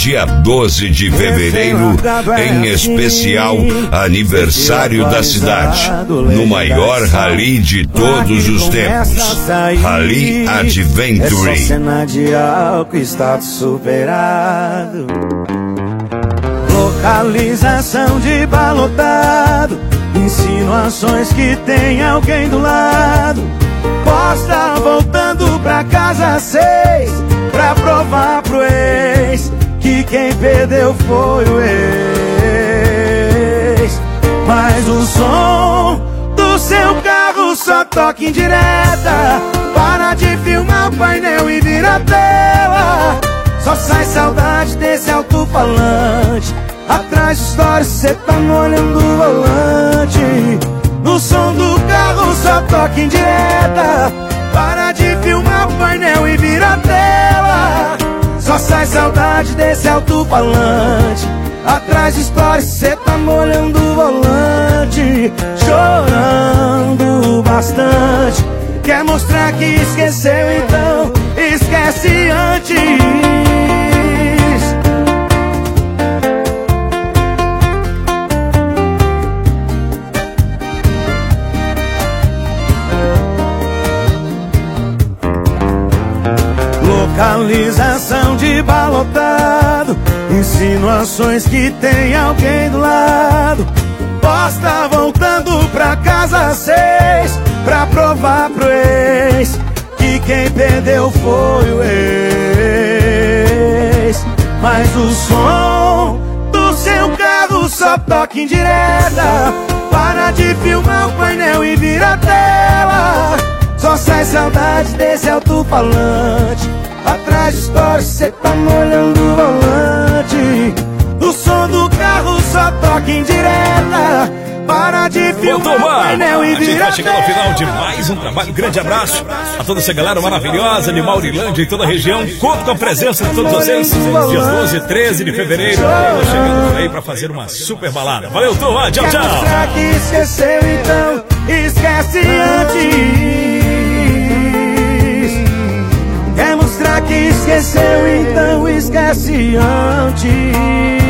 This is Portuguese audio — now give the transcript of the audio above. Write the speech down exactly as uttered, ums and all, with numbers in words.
dia doze de fevereiro, em especial aniversário da cidade, no maior rally de todos os tempos, Rally Adventure. Essa cena de álcool, status superado. Localização de bar lotado, insinuações que tem alguém do lado. Posta voltando pra casa às seis, pra provar pro ex que quem perdeu foi o ex. Mas o som do seu carro só toca em direta. Para de filmar o painel e vira a tela. Só sai saudade desse alto-falante. Atrás de stories cê tá molhando o volante. No som do carro só toca em direta. Para de filmar o painel e vira a tela. Só sai saudade desse alto-falante. Atrás de stories cê tá molhando o volante. Chorando bastante. Quer mostrar que esqueceu, então esquece antes. Localização de bar lotado, insinuações que tem alguém do lado. Posta voltando pra casa às seis, pra provar pro ex que quem perdeu foi o ex. Mas o som do seu carro só toca em direta. Para de filmar o painel e vira a tela. Só sai saudade desse alto-falante. Atrás de stories cê tá molhando o volante. O som do carro só toca em direta. Para de filmar o painel e a gente vira vai chegando ao final de mais um trabalho. Grande abraço a toda essa galera maravilhosa de Maurilândia e toda a região. Conto com a presença de todos vocês. Dias doze e treze de fevereiro. Tô chegando por aí pra fazer uma super balada. Valeu, turma. Tchau, tchau. Será que esqueceu, então esquece antes. Quer mostrar que esqueceu, então esquece antes.